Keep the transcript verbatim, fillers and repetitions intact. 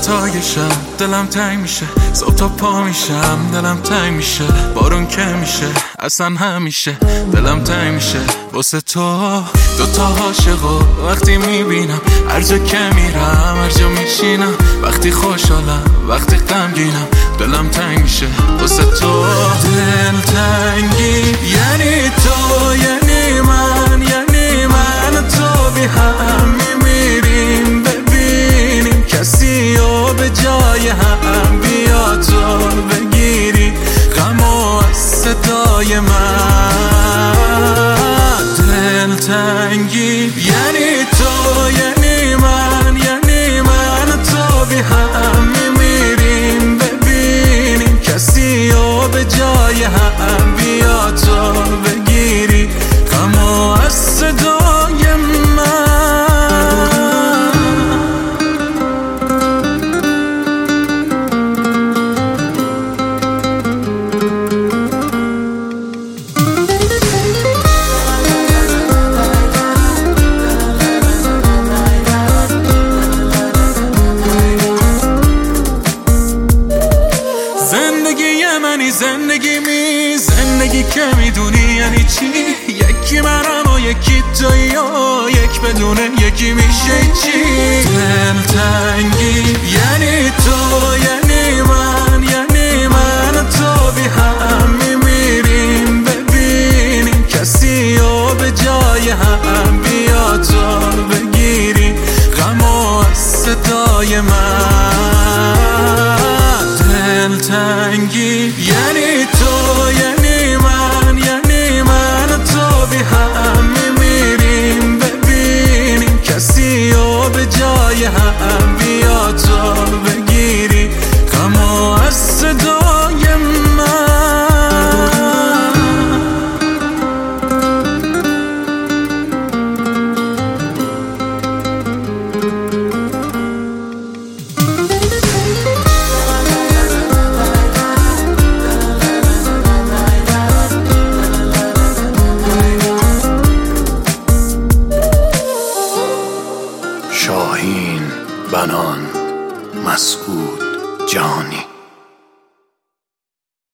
ستای شب دلم تنگ میشه، صبح تا پا میشم دلم تنگ میشه، بارون که میشه اصلا همیشه دلم تنگ میشه واسه تو. دوتا عاشقو وقتی میبینم، هر جا که میرم هر جا میشینم، وقتی خوشحالم وقتی غمگینم دلم تنگ میشه واسه تو. دل تنگی یعنی تو، یعنی من، یعنی من تو بی هم میمیریم، ببینیم کسی و به جای هم بیا تو بگیری غمو از صدای من. دل تنگی یعنی تو، یعنی من، یعنی من تو بی هم میمیریم، ببینیم کسی و به جای هم بیا تو بگیری غمو از صدای من. زندگی می زندگی که میدونی یعنی چی، یکی منم و یکی تویی و یک بدونه یکی میشه چی. دل تنگی یعنی تو، یعنی من، یعنی من تو بی هم میمیریم، ببینیم کسی و به جای هم بیا تو بگیری غمو از صدای من. دل تنگی یعنی تو، یعنی من، یعنی من تو بی هم میمیریم، ببینیم کسی و به جای هم بیا تو بگیری غمو از صدای من. شاهین بنان